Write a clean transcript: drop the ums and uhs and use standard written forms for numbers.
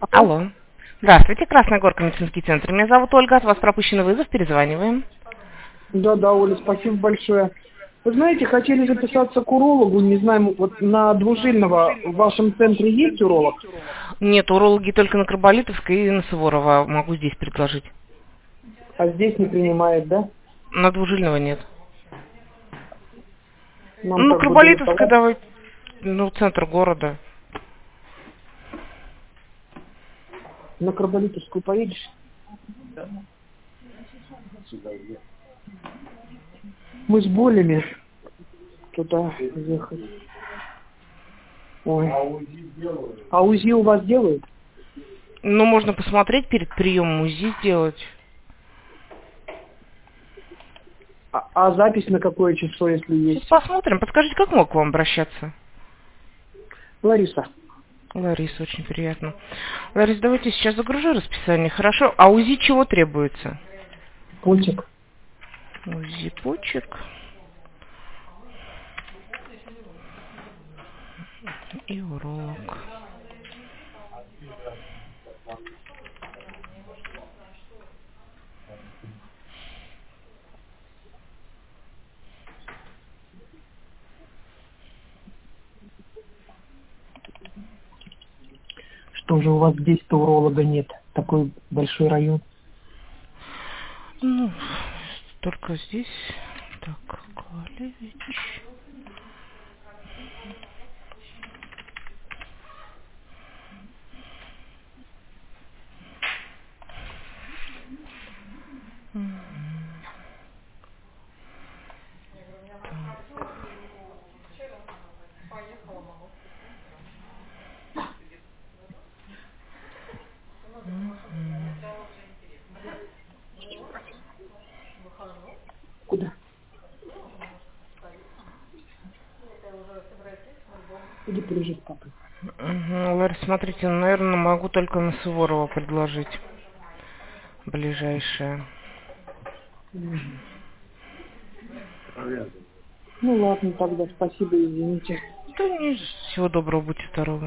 Алло. Алло. Здравствуйте, Красная Горка, медицинский центр. Меня зовут Ольга, от вас пропущенный вызов, перезваниваем. Да, Оля, спасибо большое. Вы знаете, хотели записаться к урологу, не знаю, вот на Двужильного в вашем центре есть уролог? Нет, урологи только на Карболитовской и на Суворова. Могу здесь предложить. А здесь не принимает, да? На Двужильного нет. Нам Ну, как бы Карболитовская, далековато. давай, центр города. На Карболитовскую поедешь? Мы с болями туда ехать. Ой. А УЗИ у вас делают? Ну, можно посмотреть перед приемом УЗИ сделать. А запись на какое число, если Сейчас есть? посмотрим. Подскажите, как мог к вам обращаться? Лариса. Лариса, очень приятно. Лариса, давайте сейчас загружу расписание, хорошо? А УЗИ чего требуется? Почек. УЗИ почек и уролог. Что же у вас здесь-то уролога нет? Такой большой район. Ну, только здесь. Так, Ковалевич. Куда? Иди полежи с папой. Ларис, смотрите, наверное, могу только на Суворова предложить. Ближайшее. Ну ладно, тогда спасибо, извините. Да не, всего доброго, будьте здоровы.